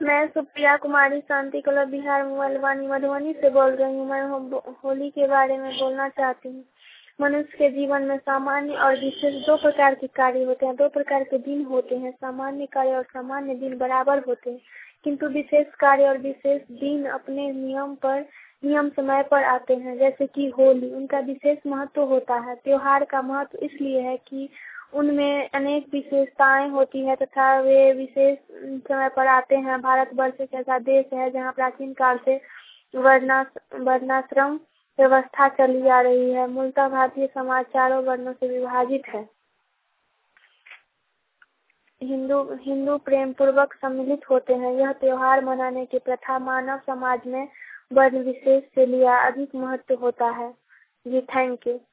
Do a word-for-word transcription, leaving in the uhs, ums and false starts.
मैं सुप्रिया कुमारी शांति क्लब बिहार मलवानी मधुबनी से बोल रही हूँ। मैं हो, होली के बारे में बोलना चाहती हूँ। मनुष्य के जीवन में सामान्य और विशेष दो प्रकार के कार्य होते हैं, दो प्रकार के दिन होते हैं। सामान्य कार्य और सामान्य दिन बराबर होते हैं, किंतु विशेष कार्य और विशेष दिन अपने नियम पर नियम समय पर आते हैं। जैसे कि होली, उनका विशेष महत्व होता है। त्योहार का महत्व इसलिए है कि उनमें अनेक विशेषताएं होती है तथा वे विशेष समय पर आते हैं। भारतवर्ष एक ऐसा देश है जहां प्राचीन काल से वर्णास वर्णाश्रम व्यवस्था चली आ रही है। मूलतः भारतीय समाज चारों वर्णों से विभाजित है। हिंदू हिंदू प्रेम पूर्वक सम्मिलित होते हैं। यह त्योहार मनाने की प्रथा मानव समाज में वर्ण विशेष से लिया अधिक महत्व होता है। जी थैंक यू।